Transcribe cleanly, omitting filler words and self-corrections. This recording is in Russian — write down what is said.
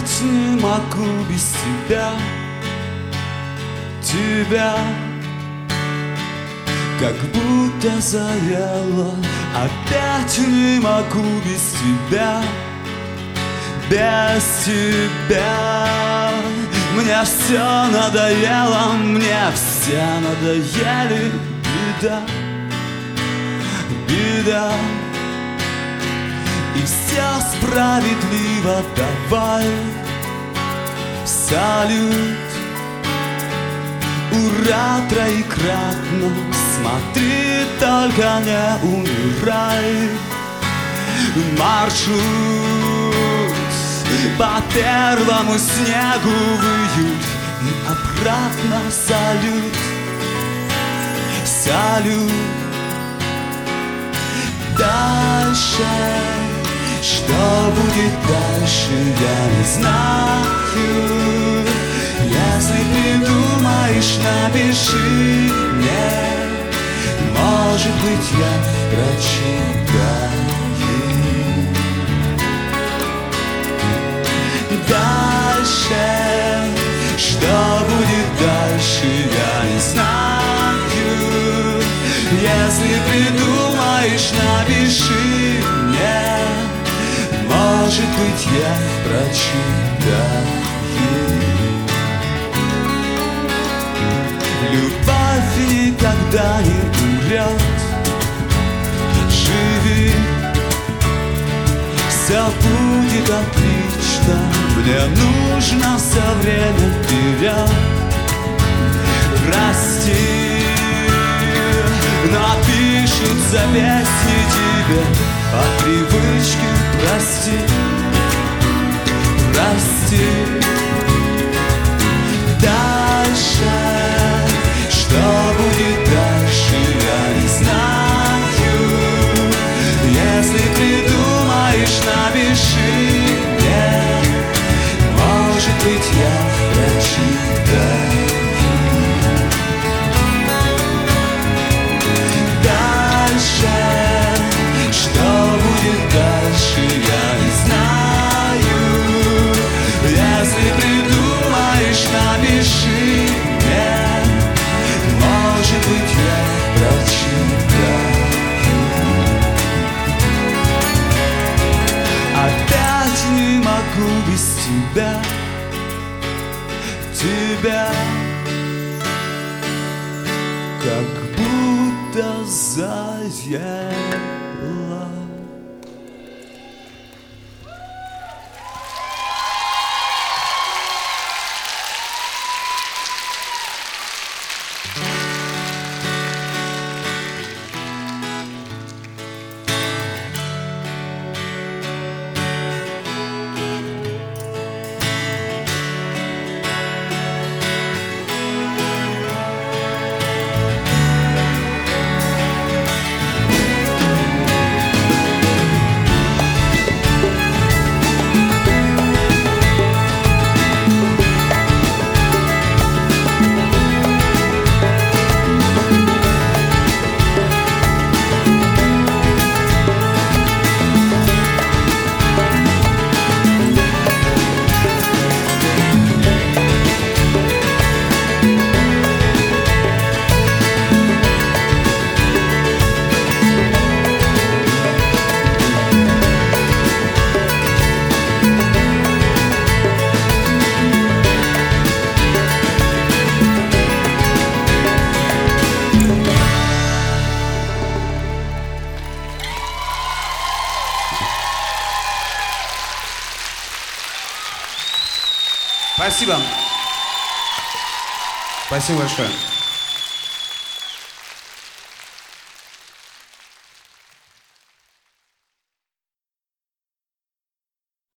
опять не могу без тебя, тебя. Как будто заело, опять не могу без тебя, без тебя. Мне все надоело, мне все надоели, беда, беда. И все справедливо, давай салют, ура троекратно, смотри, только не умирай. Маршрут по первому снегу в июль и обратно салют, салют. Дальше, что будет дальше, я не знаю. Если придумаешь, напиши мне. Может быть, я прочитаю. Дальше, что будет дальше, я не знаю. Если придумаешь, напиши мне. Может быть, я прочитаю. Любовь никогда не умрет. Живи, все будет отлично. Мне нужно все время вперед расти. Напишутся песни тебе по привычке. Прости, прости. Дальше, что будет дальше, я не знаю. Если придумаешь, напиши мне. Может быть, я прочитаю. Дальше, что будет дальше, я не знаю. Если придумаешь, напиши мне. Может быть, я прочитаю. Опять не могу без тебя, тебя. Как будто заело. Спасибо. Спасибо большое.